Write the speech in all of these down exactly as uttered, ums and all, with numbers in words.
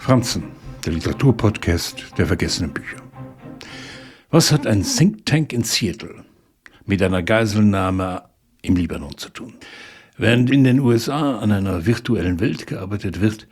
Franzen, der Literaturpodcast der vergessenen Bücher. Was hat ein Think Tank in Seattle mit einer Geiselnahme im Libanon zu tun? Während in den U S A an einer virtuellen Welt gearbeitet wird,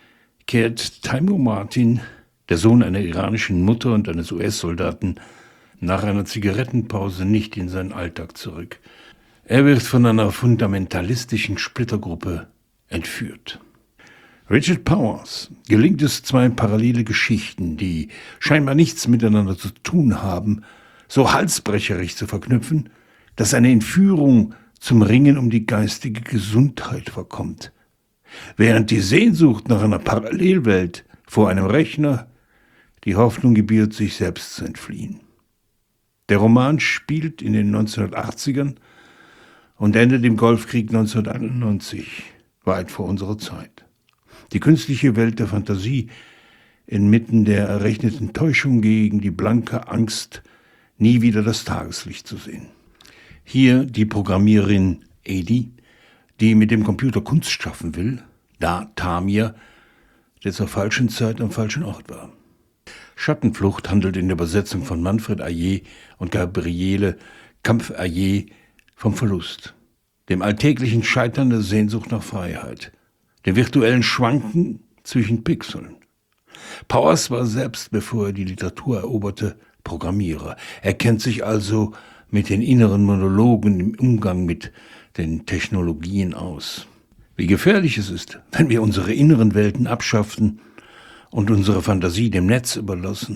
kehrt Taimur Martin, der Sohn einer iranischen Mutter und eines U S-Soldaten, nach einer Zigarettenpause nicht in seinen Alltag zurück. Er wird von einer fundamentalistischen Splittergruppe entführt. Richard Powers gelingt es, zwei parallele Geschichten, die scheinbar nichts miteinander zu tun haben, so halsbrecherisch zu verknüpfen, dass eine Entführung zum Ringen um die geistige Gesundheit verkommt, während die Sehnsucht nach einer Parallelwelt vor einem Rechner die Hoffnung gebiert, sich selbst zu entfliehen. Der Roman spielt in den neunzehnhundertachtzigern und endet im Golfkrieg neunzehnhunderteinundneunzig, weit vor unserer Zeit. Die künstliche Welt der Fantasie inmitten der errechneten Täuschung gegen die blanke Angst, nie wieder das Tageslicht zu sehen. Hier die Programmiererin Edi, die mit dem Computer Kunst schaffen will, da Tamir, der zur falschen Zeit am falschen Ort war. Schattenflucht handelt in der Übersetzung von Manfred Ayer und Gabriele Kampf-Ayer vom Verlust, dem alltäglichen Scheitern der Sehnsucht nach Freiheit, dem virtuellen Schwanken zwischen Pixeln. Powers war selbst, bevor er die Literatur eroberte, Programmierer. Er kennt sich also mit den inneren Monologen im Umgang mit den Technologien aus. Wie gefährlich es ist, wenn wir unsere inneren Welten abschaffen und unsere Fantasie dem Netz überlassen.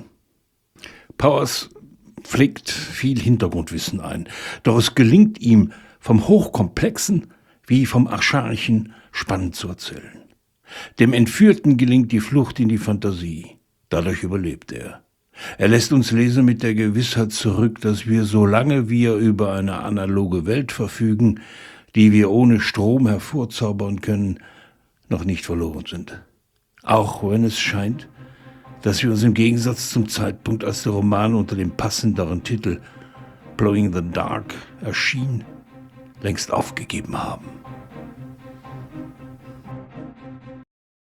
Powers pflegt viel Hintergrundwissen ein, doch es gelingt ihm, vom Hochkomplexen wie vom Archaischen spannend zu erzählen. Dem Entführten gelingt die Flucht in die Fantasie. Dadurch überlebt er. Er lässt uns Leser mit der Gewissheit zurück, dass wir, solange wir über eine analoge Welt verfügen, die wir ohne Strom hervorzaubern können, noch nicht verloren sind. Auch wenn es scheint, dass wir uns im Gegensatz zum Zeitpunkt, als der Roman unter dem passenderen Titel Blowing the Dark erschien, längst aufgegeben haben.